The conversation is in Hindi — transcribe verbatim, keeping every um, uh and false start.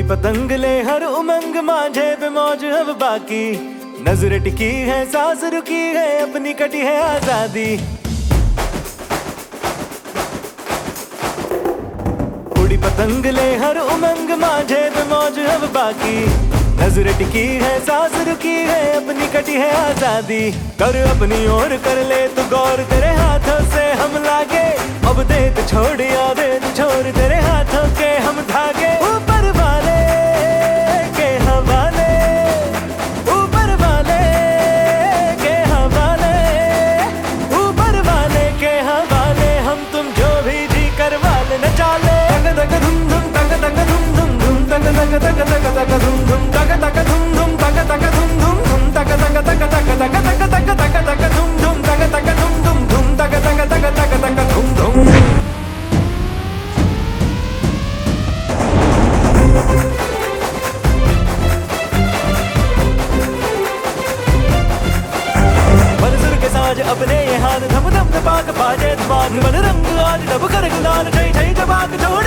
उड़ी पतंग ले हर उमंग मांझे पे मौज अब बाकी, नजर टिकी है सांस रुकी है अपनी कटी है आजादी। उड़ी पतंग ले हर उमंग मांझे पे मौज अब बाकी, नजर टिकी है सांस रुकी है अपनी कटी है आजादी। कर अपनी ओर कर ले तू गौर तेरे हाथों से हम लागे, अब दे तू छोड़ या दे तू छोड़ तेरे हाथों के हम धागे। ऊपर वाले के हवाले, ऊपर वाले के हवाले, ऊपर वाले के हवाले, हम तुम जो भी जी करवा ले न चाले। तक तक धुम धुम तक तक धुम धुम धुम तक तक तक तक तक धुम धुम तक तक धुम धुम तक तक धुम धुम धुम तक तक तक तक तक तक तक तक तक धुम धुम तक तक धुम धुम धुम तक तक तक तक तक धुम धुम। मंजूर के साज अपने ये हाथ धम धम धपाक बाजे दिमाग मन रंग आज डब कर गुलाल छई छई जबाक जोड़